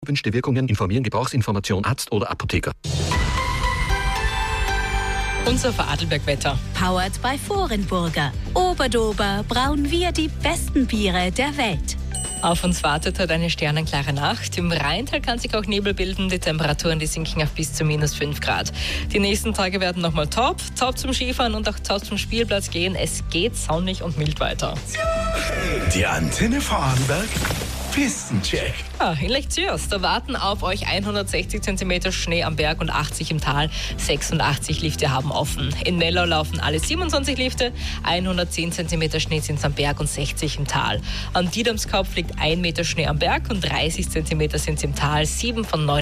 Wünschte Wirkungen informieren Gebrauchsinformation Arzt oder Apotheker. Unser Vorarlberg-Wetter. Powered by Vorenburger. Oberdober brauen wir die besten Biere der Welt. Auf uns wartet heute eine sternenklare Nacht. Im Rheintal kann sich auch Nebel bilden. Die Temperaturen, die sinken auf bis zu -5 Grad. Die nächsten Tage werden nochmal top zum Skifahren und auch top zum Spielplatz gehen. Es geht sonnig und mild weiter. Die Antenne Vorarlberg Pistencheck. Ja, in Lech Zürs, da warten auf euch 160 cm Schnee am Berg und 80 im Tal. 86 Lifte haben offen. In Mellau laufen alle 27 Lifte. 110 cm Schnee sind am Berg und 60 im Tal. Am Diedamskopf liegt 1 Meter Schnee am Berg und 30 cm sind im Tal. 7 von 9